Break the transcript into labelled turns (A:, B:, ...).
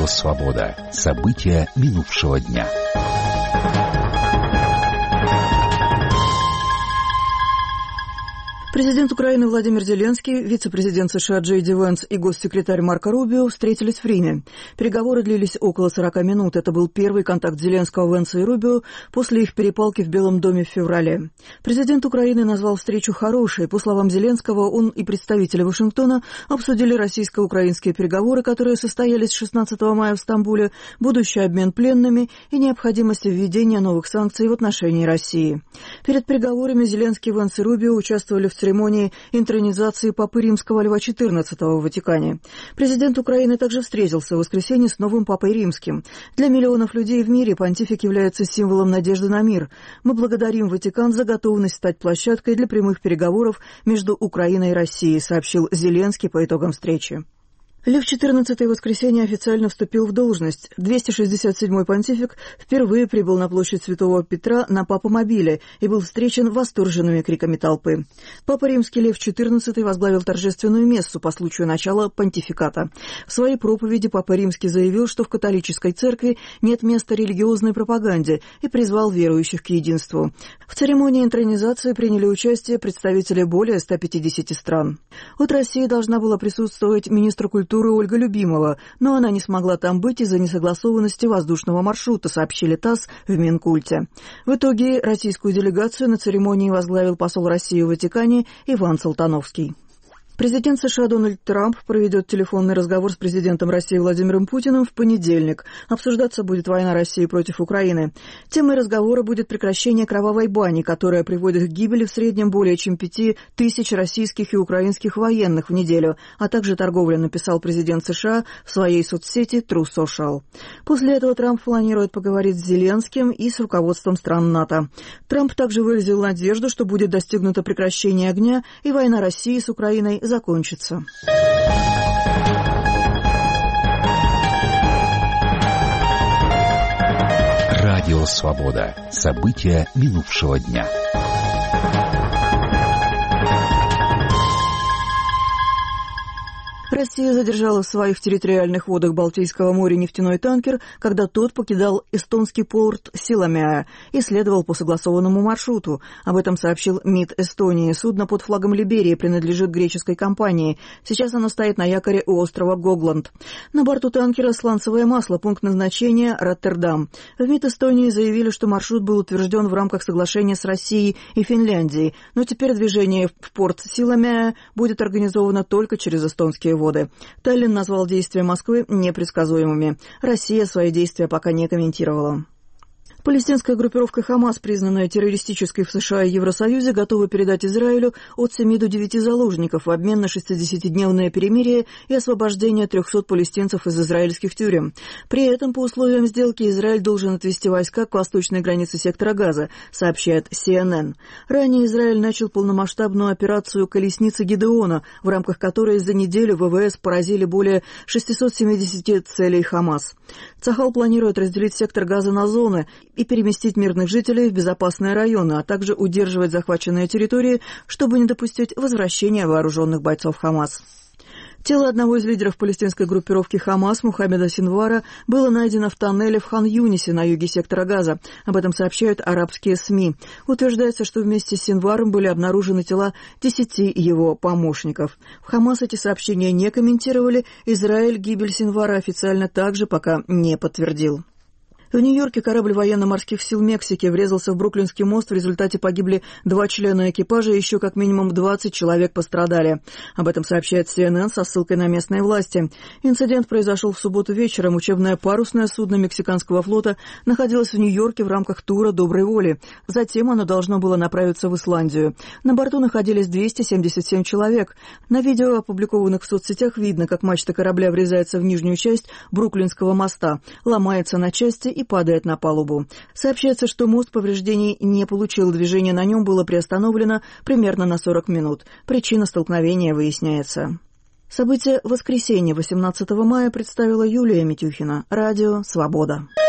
A: «Свобода». События минувшего дня.
B: Президент Украины Владимир Зеленский, вице-президент США Джей Ди Венс и госсекретарь Марко Рубио встретились в Риме. Переговоры длились около 40 минут. Это был первый контакт Зеленского, Венса и Рубио после их перепалки в Белом доме в феврале. Президент Украины назвал встречу хорошей. По словам Зеленского, он и представители Вашингтона обсудили российско-украинские переговоры, которые состоялись 16 мая в Стамбуле, будущий обмен пленными и необходимость введения новых санкций в отношении России. Перед переговорами Зеленский, Венс и Рубио участвовали в церемонии интронизации Папы Римского Льва XIV в Ватикане. Президент Украины также встретился в воскресенье с новым Папой Римским. Для миллионов людей в мире понтифик является символом надежды на мир. Мы благодарим Ватикан за готовность стать площадкой для прямых переговоров между Украиной и Россией, сообщил Зеленский по итогам встречи. Лев XIV в воскресенье официально вступил в должность. 267-й понтифик впервые прибыл на площадь Святого Петра на папомобиле и был встречен восторженными криками толпы. Папа Римский Лев XIV возглавил торжественную мессу по случаю начала понтификата. В своей проповеди Папа Римский заявил, что в католической церкви нет места религиозной пропаганде и призвал верующих к единству. В церемонии интронизации приняли участие представители более 150 стран. От России должна была присутствовать министр культуры Ольга Любимова, но она не смогла там быть из-за несогласованности воздушного маршрута, сообщили ТАСС в Минкульте. В итоге российскую делегацию на церемонии возглавил посол России в Ватикане Иван Салтановский. Президент США Дональд Трамп проведет телефонный разговор с президентом России Владимиром Путиным в понедельник. Обсуждаться будет война России против Украины. Темой разговора будет прекращение кровавой бани, которая приводит к гибели в среднем более чем 5000 российских и украинских военных в неделю, а также торговля, написал президент США в своей соцсети True Social. После этого Трамп планирует поговорить с Зеленским и с руководством стран НАТО. Трамп также выразил надежду, что будет достигнуто прекращение огня и война России с Украиной закончится.
A: Радио «Свобода». События минувшего дня.
B: Россия задержала в своих территориальных водах Балтийского моря нефтяной танкер, когда тот покидал эстонский порт Силомяя и следовал по согласованному маршруту. Об этом сообщил МИД Эстонии. Судно под флагом Либерии принадлежит греческой компании. Сейчас оно стоит на якоре у острова Гогланд. На борту танкера сланцевое масло, пункт назначения Роттердам. В МИД Эстонии заявили, что маршрут был утвержден в рамках соглашения с Россией и Финляндией, но теперь движение в порт Силомяя будет организовано только через эстонские воды. Таллин назвал действия Москвы непредсказуемыми. Россия свои действия пока не комментировала. Палестинская группировка «Хамас», признанная террористической в США и Евросоюзе, готова передать Израилю от 7 до 9 заложников в обмен на 60-дневное перемирие и освобождение 300 палестинцев из израильских тюрем. При этом, по условиям сделки, Израиль должен отвести войска к восточной границе сектора Газа, сообщает CNN. Ранее Израиль начал полномасштабную операцию «Колесница Гедеона», в рамках которой за неделю ВВС поразили более 670 целей «Хамас». Цахал планирует разделить сектор Газа на зоны и переместить мирных жителей в безопасные районы, а также удерживать захваченные территории, чтобы не допустить возвращения вооруженных бойцов Хамас. Тело одного из лидеров палестинской группировки «Хамас» Мухаммеда Синвара было найдено в тоннеле в Хан-Юнисе на юге сектора Газа. Об этом сообщают арабские СМИ. Утверждается, что вместе с Синваром были обнаружены тела 10 его помощников. В «Хамас» эти сообщения не комментировали. Израиль гибель Синвара официально также пока не подтвердил. В Нью-Йорке корабль военно-морских сил Мексики врезался в Бруклинский мост. В результате погибли 2 члена экипажа, и еще как минимум 20 человек пострадали. Об этом сообщает CNN со ссылкой на местные власти. Инцидент произошел в субботу вечером. Учебное парусное судно Мексиканского флота находилось в Нью-Йорке в рамках тура доброй воли. Затем оно должно было направиться в Исландию. На борту находились 277 человек. На видео, опубликованных в соцсетях, видно, как мачта корабля врезается в нижнюю часть Бруклинского моста, ломается на части и падает на палубу. Сообщается, что мост повреждений не получил, движение на нем было приостановлено примерно на 40 минут. Причина столкновения выясняется. События воскресенья 18 мая представила Юлия Митюхина. Радио «Свобода».